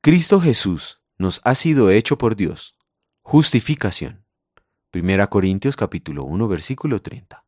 Cristo Jesús nos ha sido hecho por Dios. Justificación. 1 Corintios capítulo 1, versículo 30.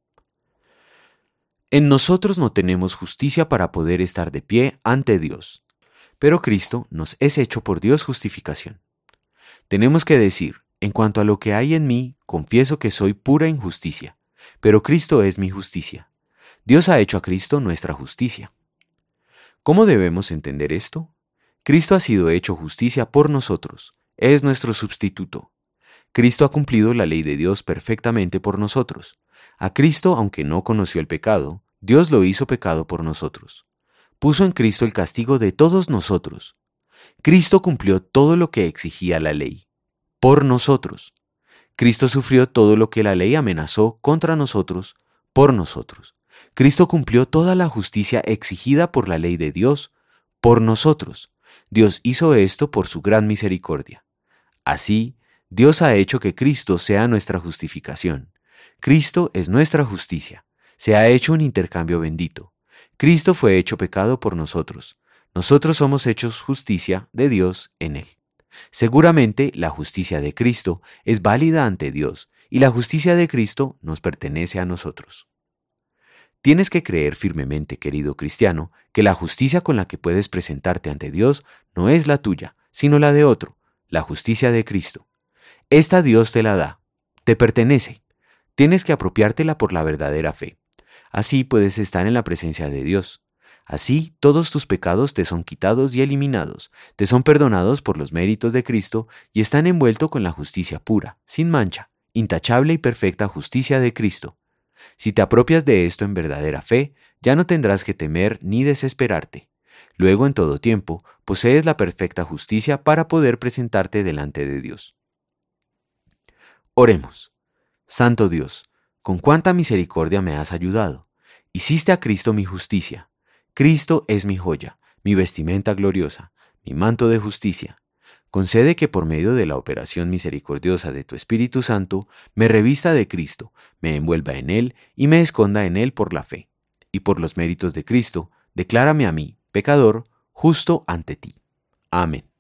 En nosotros no tenemos justicia para poder estar de pie ante Dios, pero Cristo nos es hecho por Dios justificación. Tenemos que decir, en cuanto a lo que hay en mí, confieso que soy pura injusticia, pero Cristo es mi justicia. Dios ha hecho a Cristo nuestra justicia. ¿Cómo debemos entender esto? Cristo ha sido hecho justicia por nosotros, es nuestro sustituto. Cristo ha cumplido la ley de Dios perfectamente por nosotros. A Cristo, aunque no conoció el pecado, Dios lo hizo pecado por nosotros. Puso en Cristo el castigo de todos nosotros. Cristo cumplió todo lo que exigía la ley, por nosotros. Cristo sufrió todo lo que la ley amenazó contra nosotros, por nosotros. Cristo cumplió toda la justicia exigida por la ley de Dios, por nosotros. Dios hizo esto por su gran misericordia. Así, Dios ha hecho que Cristo sea nuestra justificación. Cristo es nuestra justicia. Se ha hecho un intercambio bendito. Cristo fue hecho pecado por nosotros. Nosotros somos hechos justicia de Dios en Él. Seguramente la justicia de Cristo es válida ante Dios y la justicia de Cristo nos pertenece a nosotros. Tienes que creer firmemente, querido cristiano, que la justicia con la que puedes presentarte ante Dios no es la tuya, sino la de otro, la justicia de Cristo. Esta Dios te la da, te pertenece. Tienes que apropiártela por la verdadera fe. Así puedes estar en la presencia de Dios. Así todos tus pecados te son quitados y eliminados, te son perdonados por los méritos de Cristo y están envueltos con la justicia pura, sin mancha, intachable y perfecta justicia de Cristo. Si te apropias de esto en verdadera fe, ya no tendrás que temer ni desesperarte. Luego, en todo tiempo, posees la perfecta justicia para poder presentarte delante de Dios. Oremos. Santo Dios, con cuánta misericordia me has ayudado. Hiciste a Cristo mi justicia. Cristo es mi joya, mi vestimenta gloriosa, mi manto de justicia. Concede que por medio de la operación misericordiosa de tu Espíritu Santo, me revista de Cristo, me envuelva en Él y me esconda en Él por la fe. Y por los méritos de Cristo, declárame a mí, pecador, justo ante ti. Amén.